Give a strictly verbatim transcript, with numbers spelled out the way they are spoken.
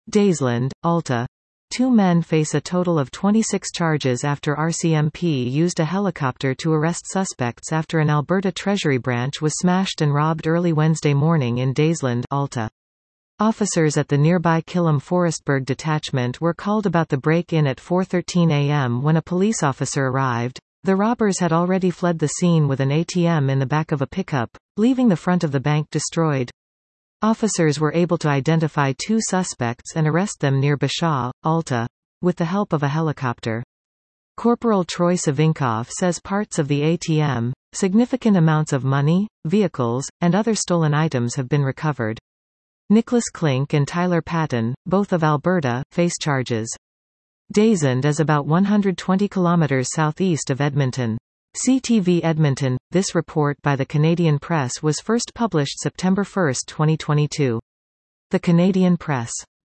Daysland, Alta. Two men face a total of twenty-six charges after R C M P used a helicopter to arrest suspects after an Alberta Treasury branch was smashed and robbed early Wednesday morning in Daysland, Alta. Officers at the nearby Killam Forestburg detachment were called about the break-in at four thirteen a m when a police officer arrived. The robbers had already fled the scene with an A T M in the back of a pickup, leaving the front of the bank destroyed. Officers were able to identify two suspects and arrest them near Bashaw, Alta, with the help of a helicopter. Corporal Troy Savinkov says parts of the A T M, significant amounts of money, vehicles, and other stolen items have been recovered. Nicholas Klink and Tyler Patton, both of Alberta, face charges. Daysland is about one hundred twenty kilometers southeast of Edmonton. C T V Edmonton. This report by the Canadian Press was first published September first, twenty twenty-two. The Canadian Press.